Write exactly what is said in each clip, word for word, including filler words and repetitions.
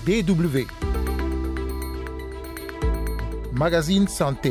D W. Magazine Santé.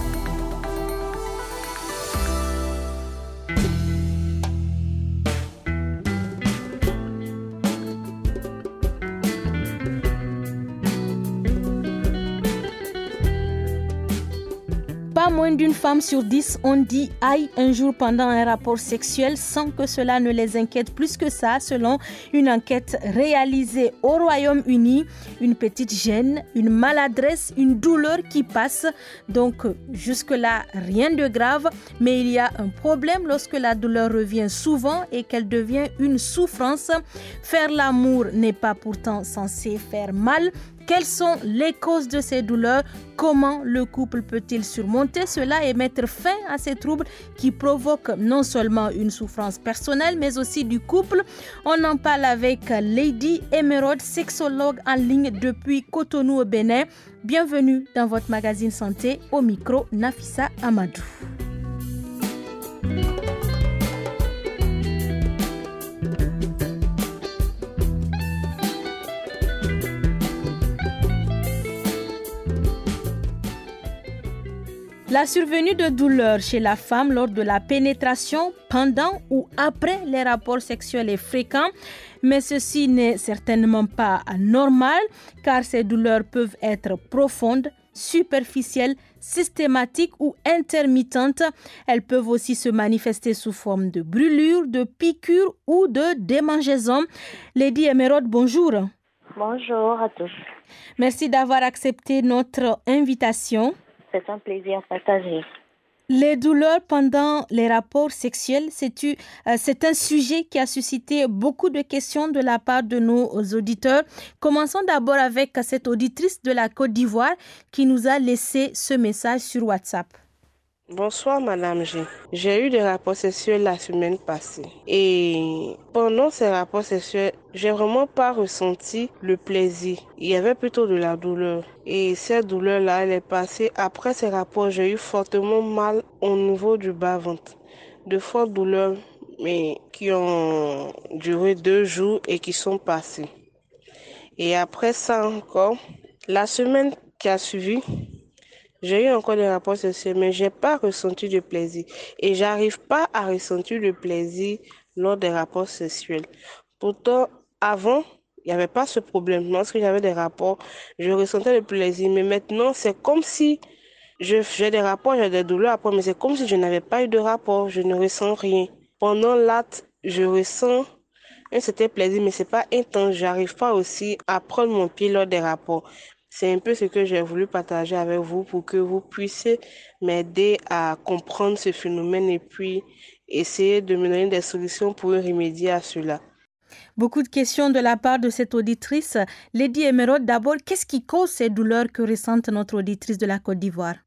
Pas moins d'une femme sur dix ont dit « aïe » un jour pendant un rapport sexuel sans que cela ne les inquiète plus que ça, selon une enquête réalisée au Royaume-Uni. Une petite gêne, une maladresse, une douleur qui passe. Donc jusque-là, rien de grave, mais il y a un problème lorsque la douleur revient souvent et qu'elle devient une souffrance. Faire l'amour n'est pas pourtant censé faire mal. Quelles sont les causes de ces douleurs? Comment le couple peut-il surmonter cela et mettre fin à ces troubles qui provoquent non seulement une souffrance personnelle, mais aussi du couple? On en parle avec Lady Emeraude, sexologue en ligne depuis Cotonou au Bénin. Bienvenue dans votre magazine santé, au micro Nafissa Amadou. La survenue de douleurs chez la femme lors de la pénétration, pendant ou après les rapports sexuels est fréquent, mais ceci n'est certainement pas normal car ces douleurs peuvent être profondes, superficielles, systématiques ou intermittentes. Elles peuvent aussi se manifester sous forme de brûlures, de piqûres ou de démangeaisons. Lady Emeraude, bonjour. Bonjour à tous. Merci d'avoir accepté notre invitation. C'est un plaisir partagé. Les douleurs pendant les rapports sexuels, c'est, euh, c'est un sujet qui a suscité beaucoup de questions de la part de nos auditeurs. Commençons d'abord avec cette auditrice de la Côte d'Ivoire qui nous a laissé ce message sur WhatsApp. Bonsoir Madame G. J'ai eu des rapports sexuels la semaine passée et pendant ces rapports sexuels, j'ai vraiment pas ressenti le plaisir. Il y avait plutôt de la douleur et cette douleur-là, elle est passée. Après ces rapports, j'ai eu fortement mal au niveau du bas-ventre. De fortes douleurs mais qui ont duré deux jours et qui sont passées. Et après ça encore, la semaine qui a suivi, j'ai eu encore des rapports sexuels, mais je n'ai pas ressenti de plaisir. Et je n'arrive pas à ressentir le plaisir lors des rapports sexuels. Pourtant, avant, il n'y avait pas ce problème. Lorsque j'avais des rapports, je ressentais le plaisir. Mais maintenant, c'est comme si je, j'ai des rapports, j'ai des douleurs après, mais c'est comme si je n'avais pas eu de rapport. Je ne ressens rien. Pendant l'acte, je ressens un certain plaisir, mais ce n'est pas intense. Je n'arrive pas aussi à prendre mon pied lors des rapports. C'est un peu ce que j'ai voulu partager avec vous pour que vous puissiez m'aider à comprendre ce phénomène et puis essayer de me donner des solutions pour remédier à cela. Beaucoup de questions de la part de cette auditrice. Lady Emeraude, d'abord, qu'est-ce qui cause ces douleurs que ressent notre auditrice de la Côte d'Ivoire?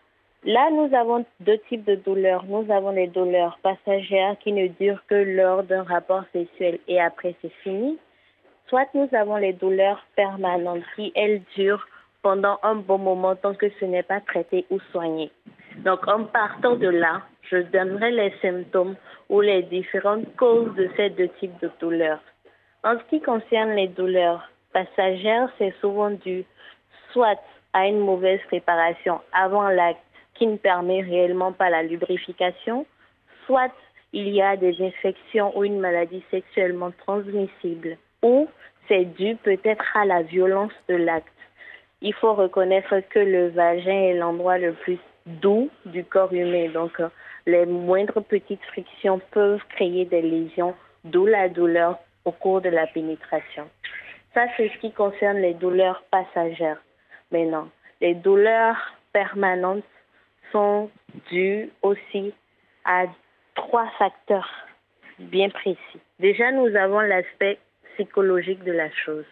Là, nous avons deux types de douleurs. Nous avons les douleurs passagères qui ne durent que lors d'un rapport sexuel et après c'est fini. Soit nous avons les douleurs permanentes qui, elles, durent pendant un bon moment tant que ce n'est pas traité ou soigné. Donc, en partant de là, je donnerai les symptômes ou les différentes causes de ces deux types de douleurs. En ce qui concerne les douleurs passagères, c'est souvent dû soit à une mauvaise préparation avant l'acte qui ne permet réellement pas la lubrification, soit il y a des infections ou une maladie sexuellement transmissible, ou c'est dû peut-être à la violence de l'acte. Il faut reconnaître que le vagin est l'endroit le plus doux du corps humain. Donc, les moindres petites frictions peuvent créer des lésions, d'où la douleur au cours de la pénétration. Ça, c'est ce qui concerne les douleurs passagères. Maintenant, les douleurs permanentes sont dues aussi à trois facteurs bien précis. Déjà, nous avons l'aspect psychologique de la chose,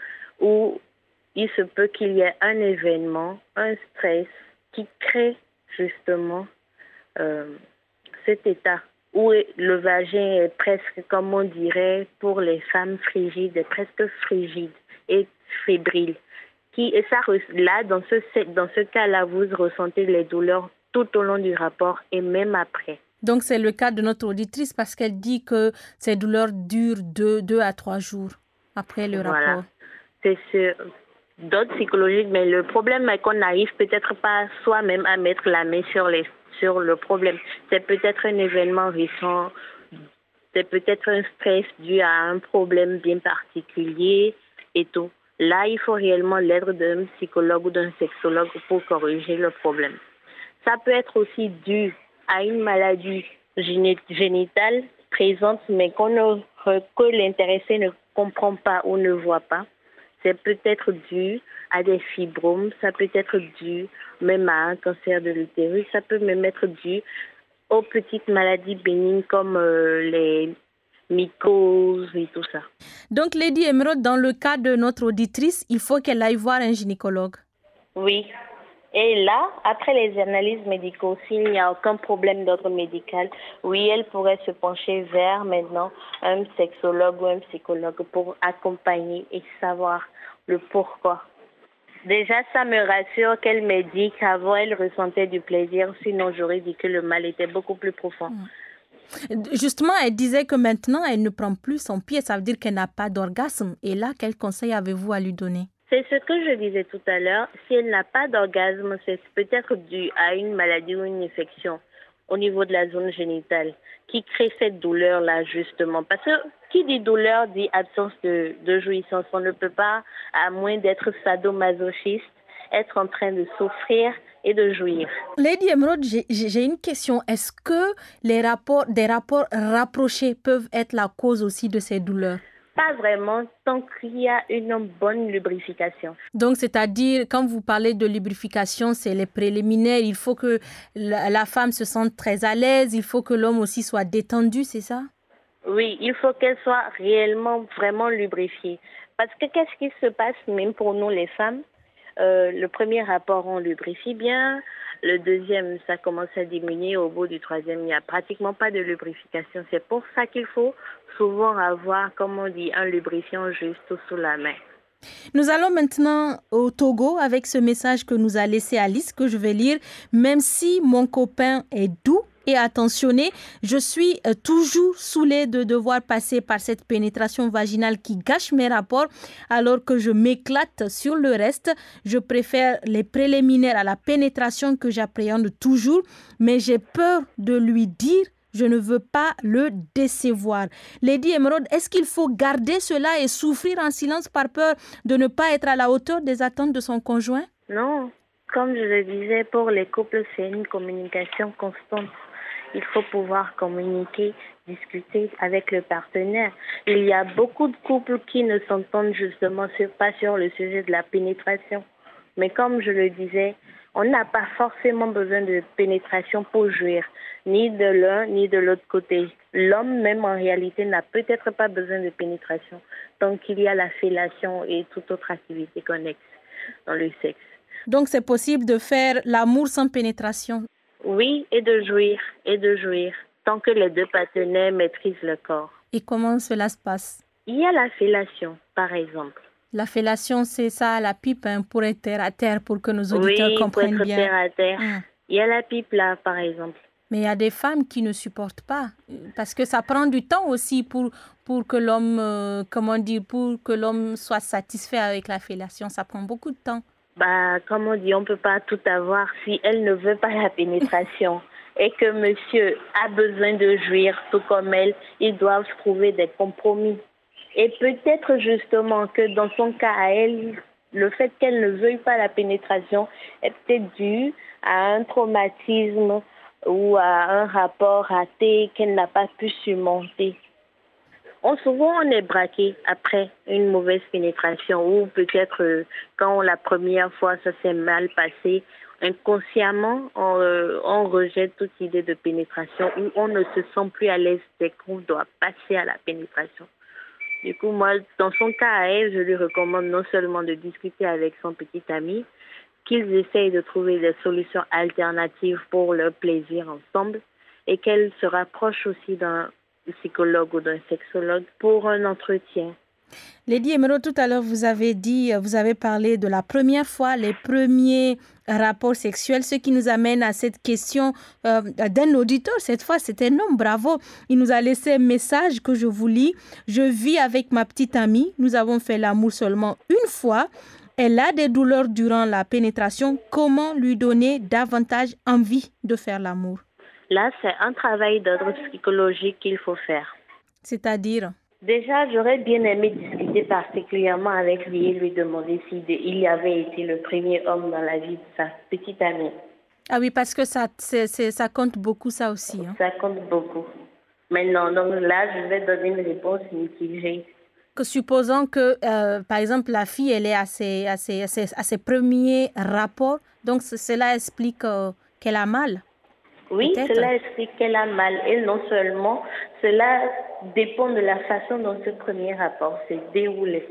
où il se peut qu'il y ait un événement, un stress qui crée justement euh, cet état où le vagin est presque, comme on dirait pour les femmes frigides, est presque frigide et fébrile. Qui, et ça, là, dans ce, dans ce cas-là, vous ressentez les douleurs tout au long du rapport et même après. Donc, c'est le cas de notre auditrice parce qu'elle dit que ces douleurs durent deux, deux à trois jours après le voilà. rapport. c'est sur d'autres psychologiques, mais le problème est qu'on n'arrive peut-être pas soi-même à mettre la main sur, les, sur le problème. C'est peut-être un événement récent, c'est peut-être un stress dû à un problème bien particulier et tout. Là, il faut réellement l'aide d'un psychologue ou d'un sexologue pour corriger le problème. Ça peut être aussi dû à une maladie génitale présente, mais qu'on ne, que l'intéressé ne comprend pas ou ne voit pas. C'est peut-être dû à des fibromes, ça peut être dû même à un cancer de l'utérus, ça peut même être dû aux petites maladies bénignes comme euh, les mycoses et tout ça. Donc, Lady Emeraude, dans le cas de notre auditrice, il faut qu'elle aille voir un gynécologue. Oui. Et là, après les analyses médicaux, s'il n'y a aucun problème d'ordre médical, oui, elle pourrait se pencher vers maintenant un sexologue ou un psychologue pour accompagner et savoir le pourquoi. Déjà, ça me rassure qu'elle me dit qu'avant, elle ressentait du plaisir, sinon j'aurais dit que le mal était beaucoup plus profond. Justement, elle disait que maintenant, elle ne prend plus son pied, ça veut dire qu'elle n'a pas d'orgasme. Et là, quel conseil avez-vous à lui donner? C'est ce que je disais tout à l'heure. Si elle n'a pas d'orgasme, c'est peut-être dû à une maladie ou une infection au niveau de la zone génitale qui crée cette douleur-là, justement. Parce que qui dit douleur dit absence de, de jouissance. On ne peut pas, à moins d'être sadomasochiste, être en train de souffrir et de jouir. Lady Emeraude, j'ai, j'ai une question. Est-ce que les rapports, des rapports rapprochés peuvent être la cause aussi de ces douleurs? Pas vraiment, tant qu'il y a une bonne lubrification. Donc, c'est-à-dire, quand vous parlez de lubrification, c'est les préliminaires. Il faut que la, la femme se sente très à l'aise. Il faut que l'homme aussi soit détendu, c'est ça? Oui, il faut qu'elle soit réellement, vraiment lubrifiée. Parce que qu'est-ce qui se passe même pour nous les femmes? Euh, le premier rapport, on lubrifie bien. Le deuxième, ça commence à diminuer. Au bout du troisième, il n'y a pratiquement pas de lubrification. C'est pour ça qu'il faut souvent avoir, comme on dit, un lubrifiant juste sous la main. Nous allons maintenant au Togo avec ce message que nous a laissé Alice, que je vais lire. Même si mon copain est doux et attentionné, je suis toujours saoulée de devoir passer par cette pénétration vaginale qui gâche mes rapports alors que je m'éclate sur le reste. Je préfère les préliminaires à la pénétration que j'appréhende toujours, mais j'ai peur de lui dire. Je ne veux pas le décevoir. Lady Emeraude, est-ce qu'il faut garder cela et souffrir en silence par peur de ne pas être à la hauteur des attentes de son conjoint? Non. Comme je le disais, pour les couples, c'est une communication constante. Il faut pouvoir communiquer, discuter avec le partenaire. Il y a beaucoup de couples qui ne s'entendent justement sur, pas sur le sujet de la pénétration. Mais comme je le disais, on n'a pas forcément besoin de pénétration pour jouir, ni de l'un ni de l'autre côté. L'homme même en réalité n'a peut-être pas besoin de pénétration tant qu'il y a la fellation et toute autre activité connexe dans le sexe. Donc c'est possible de faire l'amour sans pénétration? Oui, et de jouir, et de jouir, tant que les deux partenaires maîtrisent le corps. Et comment cela se passe? Il y a la fellation, par exemple. La fellation, c'est ça, la pipe, hein, pour être terre à terre, pour que nos auditeurs oui, comprennent pour être bien. terre à terre. Hum. Il y a la pipe là, par exemple. Mais il y a des femmes qui ne supportent pas, parce que ça prend du temps aussi pour, pour que l'homme, euh, comment dire, pour que l'homme soit satisfait avec la fellation. Ça prend beaucoup de temps. Bah, comme on dit, on ne peut pas tout avoir si elle ne veut pas la pénétration. Et que monsieur a besoin de jouir tout comme elle, ils doivent trouver des compromis. Et peut-être justement que dans son cas à elle, le fait qu'elle ne veuille pas la pénétration est peut-être dû à un traumatisme ou à un rapport raté qu'elle n'a pas pu surmonter. On, souvent, on est braqué après une mauvaise pénétration ou peut-être euh, quand la première fois ça s'est mal passé, inconsciemment, on, euh, on rejette toute idée de pénétration ou on ne se sent plus à l'aise dès qu'on doit passer à la pénétration. Du coup, moi, dans son cas à elle, je lui recommande non seulement de discuter avec son petit ami, qu'ils essayent de trouver des solutions alternatives pour leur plaisir ensemble et qu'elle se rapproche aussi d'un psychologue ou d'un sexologue pour un entretien. Lady Emeraude, tout à l'heure, vous avez dit, vous avez parlé de la première fois, les premiers rapports sexuels, ce qui nous amène à cette question euh, d'un auditeur. Cette fois, c'est un homme, bravo. Il nous a laissé un message que je vous lis. Je vis avec ma petite amie. Nous avons fait l'amour seulement une fois. Elle a des douleurs durant la pénétration. Comment lui donner davantage envie de faire l'amour? Là, c'est un travail d'ordre psychologique qu'il faut faire. C'est-à-dire? Déjà, j'aurais bien aimé discuter particulièrement avec lui et lui demander s'il il avait été le premier homme dans la vie de sa petite amie. Ah oui, parce que ça, c'est, c'est, ça compte beaucoup, ça aussi. Hein. Ça compte beaucoup. Maintenant, donc là, je vais donner une réponse mitigée. Que supposons que, euh, par exemple, la fille, elle est à ses, à ses, à ses, à ses premiers rapports, donc c- cela explique euh, qu'elle a mal. Oui, Peut-être. cela explique qu'elle a mal. Et non seulement, cela dépend de la façon dont ce premier rapport s'est déroulé.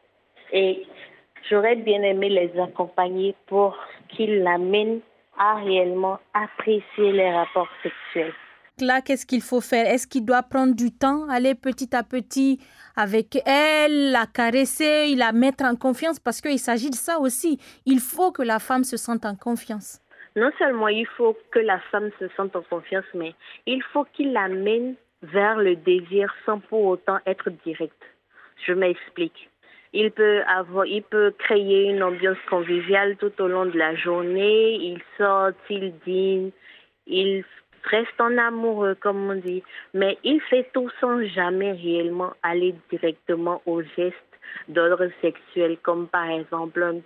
Et j'aurais bien aimé les accompagner pour qu'ils l'amènent à réellement apprécier les rapports sexuels. Là, qu'est-ce qu'il faut faire? Est-ce qu'il doit prendre du temps, aller petit à petit avec elle, la caresser, la mettre en confiance? Parce qu'il s'agit de ça aussi. Il faut que la femme se sente en confiance. Non seulement il faut que la femme se sente en confiance, mais il faut qu'il l'amène vers le désir sans pour autant être direct. Je m'explique. Il peut avoir, il peut créer une ambiance conviviale tout au long de la journée. Il sort, il dîne, il reste en amoureux, comme on dit. Mais il fait tout sans jamais réellement aller directement aux gestes d'ordre sexuel, comme par exemple un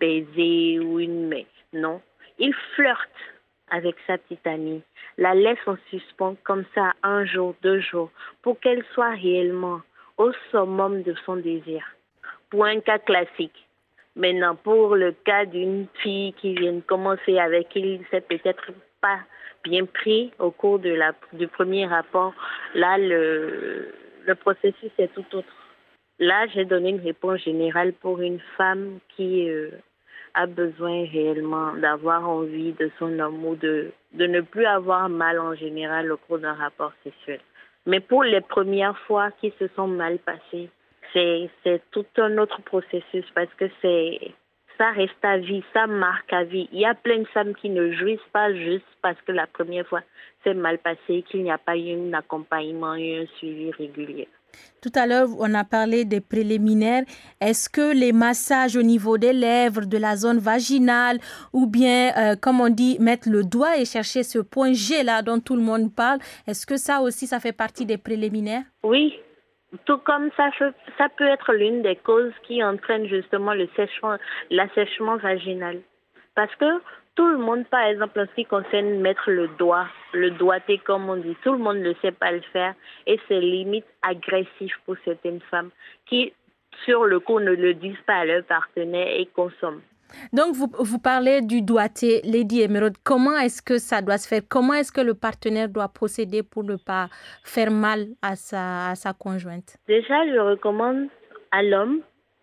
baiser ou une main. Non. Il flirte avec sa petite amie, la laisse en suspens comme ça un jour, deux jours, pour qu'elle soit réellement au summum de son désir. Pour un cas classique. Maintenant, pour le cas d'une fille qui vient de commencer avec qui il s'est peut-être pas bien pris au cours de la, du premier rapport, là, le, le processus est tout autre. Là, j'ai donné une réponse générale pour une femme qui... Euh, a besoin réellement d'avoir envie de son homme ou de, de ne plus avoir mal en général au cours d'un rapport sexuel. Mais pour les premières fois qui se sont mal passées, c'est, c'est tout un autre processus parce que c'est, ça reste à vie, ça marque à vie. Il y a plein de femmes qui ne jouissent pas juste parce que la première fois s'est mal passé, qu'il n'y a pas eu un accompagnement et un suivi régulier. Tout à l'heure, on a parlé des préliminaires. Est-ce que les massages au niveau des lèvres, de la zone vaginale, ou bien, euh, comme on dit, mettre le doigt et chercher ce point G là dont tout le monde parle, est-ce que ça aussi, ça fait partie des préliminaires? Oui, tout comme ça, ça peut être l'une des causes qui entraîne justement le sèchement, l'assèchement vaginal. Parce que tout le monde, par exemple, en ce qui concerne mettre le doigt, le doigté comme on dit, tout le monde ne sait pas le faire et c'est limite agressif pour certaines femmes qui, sur le coup, ne le disent pas à leur partenaire et consomment. Donc, vous, vous parlez du doigté, Lady Emeraude. Comment est-ce que ça doit se faire? Comment est-ce que le partenaire doit procéder pour ne pas faire mal à sa, à sa conjointe? Déjà, je recommande à l'homme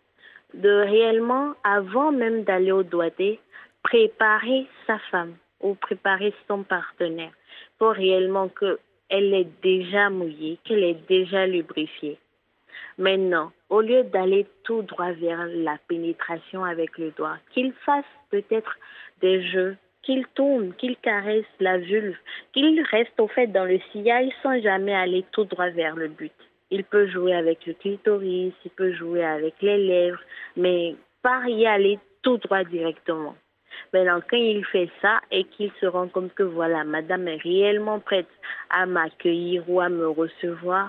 de réellement, avant même d'aller au doigté, préparer sa femme ou préparer son partenaire pour réellement qu'elle est déjà mouillée, qu'elle est déjà lubrifiée. Maintenant, au lieu d'aller tout droit vers la pénétration avec le doigt, qu'il fasse peut-être des jeux, qu'il tourne, qu'il caresse la vulve, qu'il reste au fait dans le sillage sans jamais aller tout droit vers le but. Il peut jouer avec le clitoris, il peut jouer avec les lèvres, mais pas y aller tout droit directement. Maintenant, quand il fait ça et qu'il se rend compte que voilà, madame est réellement prête à m'accueillir ou à me recevoir,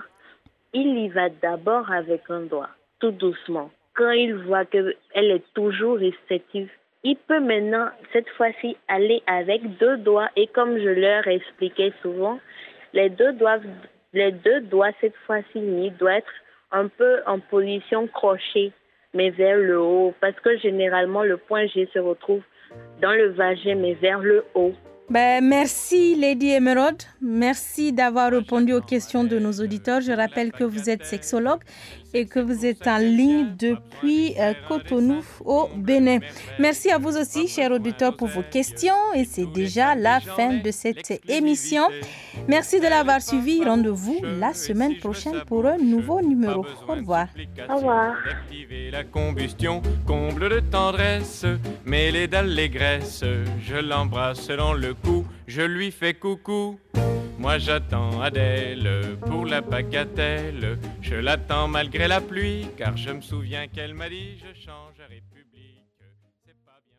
il y va d'abord avec un doigt, tout doucement. Quand il voit qu'elle est toujours réceptive, il peut maintenant, cette fois-ci, aller avec deux doigts. Et comme je leur expliquais souvent, les deux doigts, les deux doigts cette fois-ci, ils doivent être un peu en position crochet, mais vers le haut. Parce que généralement, le point G se retrouve dans le vagin, mais vers le haut. Ben, merci Lady Emeraude, merci d'avoir répondu aux questions de nos auditeurs. Je rappelle que vous êtes sexologue et que vous êtes en ligne depuis euh, Cotonou au Bénin. Merci à vous aussi, chers auditeurs, pour vos questions. Et c'est déjà la fin de cette émission. Merci de l'avoir suivi. Rendez-vous la semaine prochaine pour un nouveau numéro. Au revoir. Au revoir. D'activer la combustion, comble de tendresse, mêlée d'allégresse, je l'embrasse dans le cou, je lui fais coucou. Moi j'attends Adèle pour la bagatelle, je l'attends malgré la pluie, car je me souviens qu'elle m'a dit je change à République. C'est pas bien.